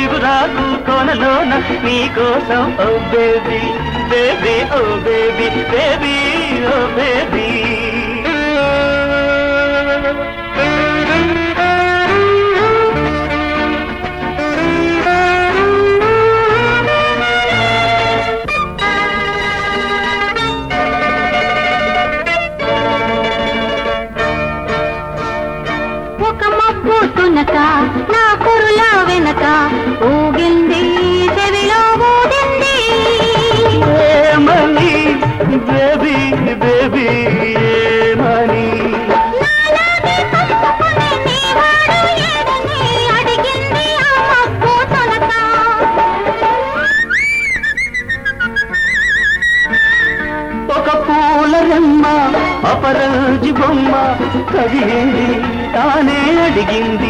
చిగురాకు కోనలోన నీ కోసం oh baby baby oh baby baby oh baby. నా కురుల వెనక ఊగింది చెవిలో ఊగింది ఏమని బేబీ బేబీ ఏమని అడిగింది అమ్మ తొనక. ఒక పూల రెమ్మ అపరాజి బొమ్మ కదిలింది తానే అడిగింది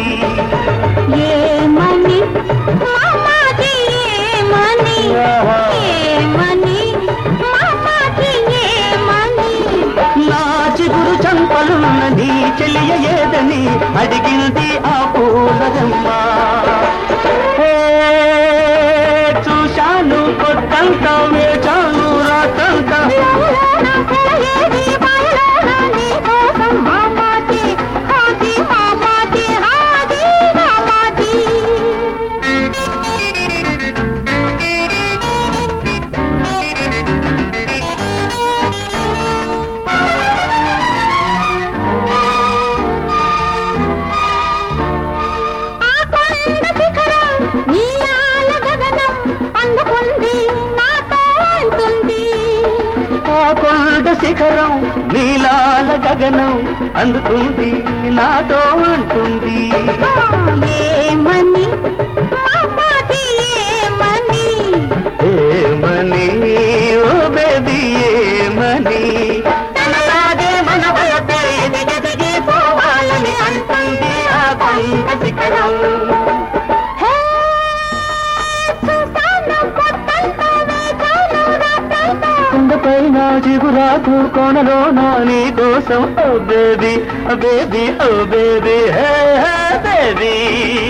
ఏమని మామాజీ ఏమని ఏమని మామాజీ ఏమని. నా చిగురు చంపలున్న నీ చెలియ ఏదని అడిగింది ఆ పూలరమ్మ. చూశాను కొత్తంతా వేచాను రాతంతా కొండ శిఖరం నీలాల గగనం అందుతుంది నాతో అంటుంది ఏమని మామాజీ ఏమని ఏమని ఓ బేబీ ఏమని. తనలాగే మన వయసే ఎదిగి పోవాలని అంటుంది ఆ కొండ శిఖరం. కొండపైన చిగురాకు కోనలోన నీ కోసం oh baby baby oh baby hey baby.